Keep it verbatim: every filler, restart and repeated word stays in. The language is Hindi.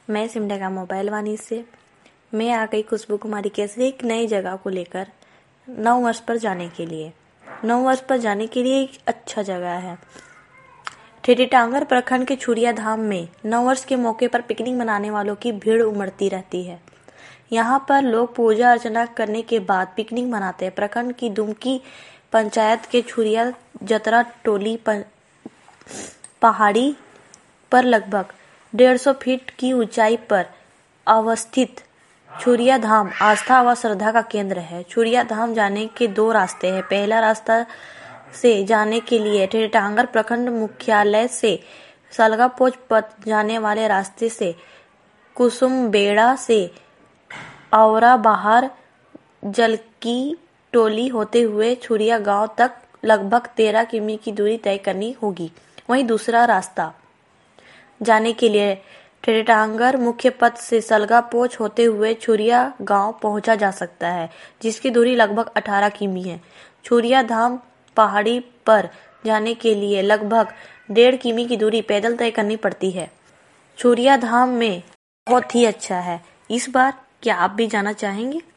मैं सिमडेगा मोबाइल वाणी से मैं आ गई खुशबू कुमारी कैसे एक नई जगह को लेकर नौ वर्ष पर जाने के लिए नौ वर्ष पर जाने के लिए एक अच्छा जगह है। ठेठीटांगर प्रखंड के छुरिया धाम में नौ वर्ष के मौके पर पिकनिक मनाने वालों की भीड़ उमड़ती रहती है। यहाँ पर लोग पूजा अर्चना करने के बाद पिकनिक मनाते हैं। प्रखंड की दुमकी पंचायत के छुरिया जतरा टोली पहाड़ी पर लगभग डेढ़ सौ फीट की ऊंचाई पर अवस्थित छुरिया धाम आस्था व श्रद्धा का केंद्र है। छुरिया धाम जाने के दो रास्ते हैं। पहला रास्ता से जाने के लिए ठेठीटांगर प्रखंड मुख्यालय से सलगापोच पथ जाने वाले रास्ते से कुसुमबेड़ा से औरा बाहर जलकी टोली होते हुए छुरिया गांव तक लगभग तेरह किमी की दूरी तय करनी होगी। वहीं दूसरा रास्ता जाने के लिए ठेठीटांगर मुख्य पथ से सलगापोच होते हुए छुरिया गांव पहुंचा जा सकता है, जिसकी दूरी लगभग अठारह किमी है। छुरिया धाम पहाड़ी पर जाने के लिए लगभग डेढ़ किमी की दूरी पैदल तय करनी पड़ती है। छुरिया धाम में बहुत ही अच्छा है। इस बार क्या आप भी जाना चाहेंगे?